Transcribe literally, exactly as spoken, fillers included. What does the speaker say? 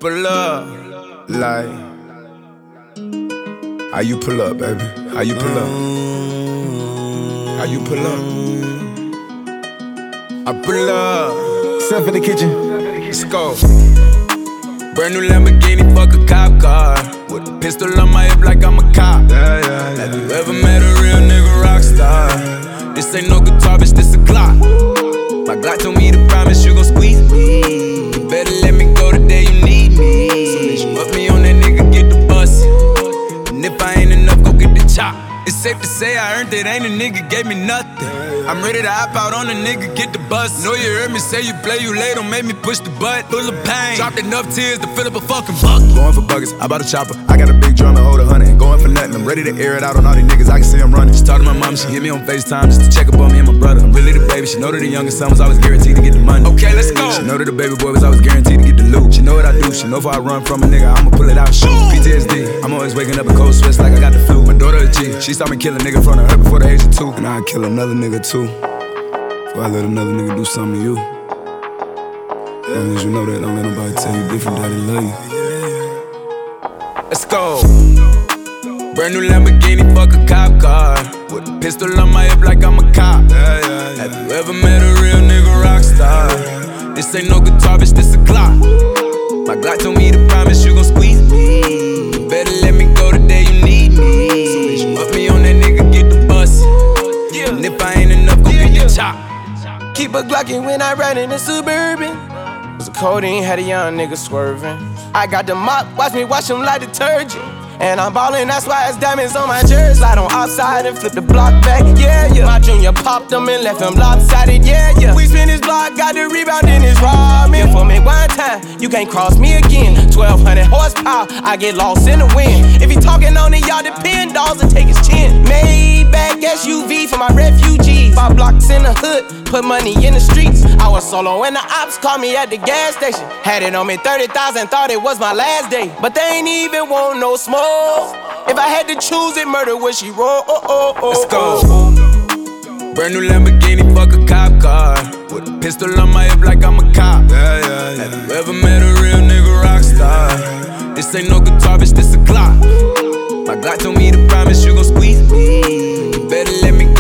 pull up. Like, how you pull up, baby? How you pull up? How you pull up? I pull up. Step in the kitchen. Let's go. Brand new Lamborghini, fuck a cop car. With a pistol on my hip like I'm a cop. Yeah, yeah, yeah. Have you ever met a real nigga rock star? This ain't no guitar, bitch, this a Glock. My Glock told me to promise you gon' squeeze me. You better let me go the day you need me. So bitch, put me on that nigga, get the bus. And if I ain't enough, go get the chop. It's safe to say I earned it, ain't a nigga gave me nothing. I'm ready to hop out on a nigga, get the bus. Know you heard me say you play, you late, don't make me push the butt. Full of pain, dropped enough tears to fill up a fucking bucket. Going for buggers, I bought a chopper. I got a big drum and hold a hundred. Going for nothing, I'm ready to air it out on all these niggas, I can see I'm running. She talked to my mom, she hit me on FaceTime just to check up on me and my brother. I'm really the baby, she know that the youngest son was always guaranteed to get the money. Okay, let's go. She know that the baby boy was always guaranteed to get the loot. She know what I do, she know if I run from a nigga, I'ma pull it out, shoot. P T S D, I'm always waking up in cold sweats like I got the flu. My daughter a G, she saw me kill a nigga in front of her before the age of two. And I'd kill another nigga too, before I let another nigga do something to you. As long as you know that, don't let nobody tell you different, daddy love you. Let's go. Brand new Lamborghini, fuck a cop car. With a pistol on my hip like I'm a cop. Yeah, yeah, yeah. Have you ever met a real nigga rock star? This ain't no guitar, bitch, this a Glock. My Glock told me to promise you gon' squeeze me. You better let me go the day you need me. So bitch, put me on that nigga, get the bus. Yeah. And if I ain't enough, go yeah, get yeah. the chop. Keep a Glockin' when I ride in a Suburban. Cause the codeine had a young nigga swerving. I got the mop, watch me wash him like detergent. And I'm ballin', that's why it's diamonds on my jersey. Slide on outside and flip the block back, yeah, yeah. My junior popped him and left him lopsided, yeah, yeah. We spin his block, got the rebound in his ramen. For me one time, you can't cross me again. twelve hundred horsepower, I get lost in the wind. If he talking on it, y'all depend, dolls and take his chin. Maybach S U V for my refugees. Five blocks in the hood, put money in the streets. I was solo and the ops called me at the gas station. Had it on me thirty thousand, thought it was my last day. But they ain't even want no smoke. If I had to choose it, murder would she roll? Oh, oh, oh, Let's go. Brand new Lamborghini, fuck a cop car. With a pistol on my hip like I'm a cop. Yeah, yeah, yeah. Have you ever met a real nigga rock star? This ain't no guitar, bitch, this a Glock. My Glock told me to promise you gon' squeeze me. You better let me